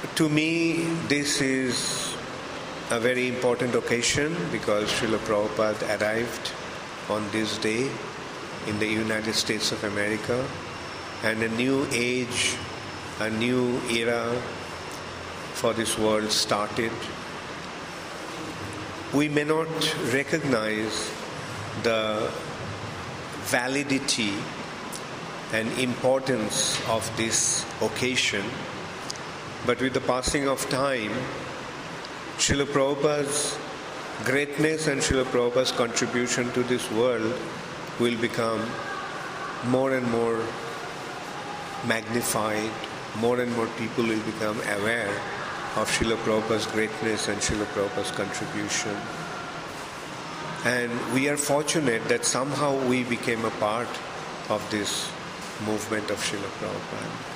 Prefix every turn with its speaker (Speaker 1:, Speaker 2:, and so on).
Speaker 1: To me, this is a very important occasion because Srila Prabhupada arrived on this day in the United States of America, and a new age, a new era for this world started. We may not recognize the validity and importance of this occasion, but with the passing of time, Srila Prabhupada's greatness and Srila Prabhupada's contribution to this world will become more and more magnified, more and more people will become aware of Srila Prabhupada's greatness and Srila Prabhupada's contribution. And we are fortunate that somehow we became a part of this movement of Srila Prabhupada.